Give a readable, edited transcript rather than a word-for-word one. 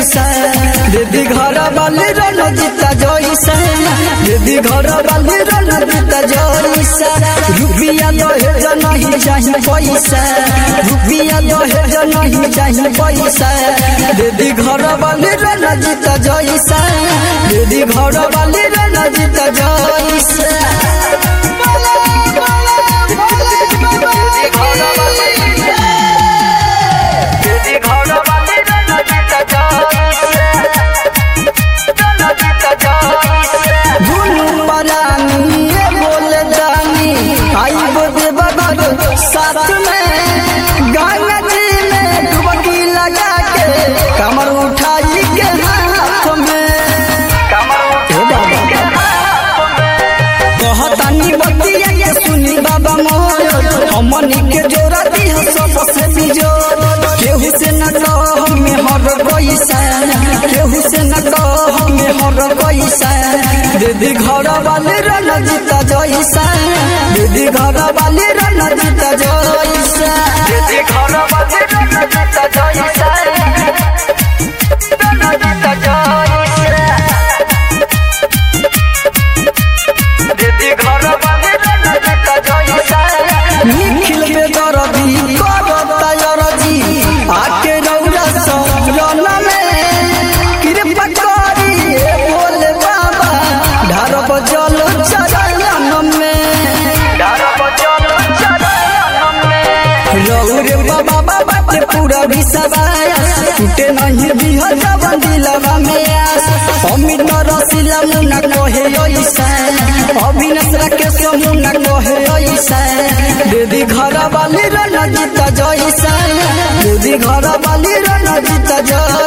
जैसा दीदी घर वाली रणजीता जैसा दीदी घर वाली रणजीता जैसा रुपया दहेज नहीं चाहिए पैसा रुपया दहेज नहीं चाहिए पैसा दीदी घर वाली रणजीता जैसा दीदी घर वाली रणजीता जैसा साथ में गंगा जी में डुबकी लगा के कमर उठाई के हाथ में कहतानी बतिया के सुनी बाबा मोर हमनी के जोड़ा दी सबसे बिजोर केहू से न कह में हर पैसा केहू से न कह में हर पैसा दीदी घर वाली रणजीता जैसा दीदी घर वाली रणजीता जैसा दीदी घर वाली रणजीता जैसा रणजीता जैसा दीदी घर वाली रणजीता जैसा निखिल में दर्दी करता यरजी आके रौरा सरण में कृपा करी बोले बाबा ढारब जल चरण में रौरे बाबा बाबा के पूरा विश्वास टूटे नहीं दिह जवन दिलवा में आस अमित रसीला मुना कहे ऐसा अविनाश राकेश मुना कहे ऐसा दीदी घर वाली रणजीता जैसा दीदी घर वाली रणजीता जैसा।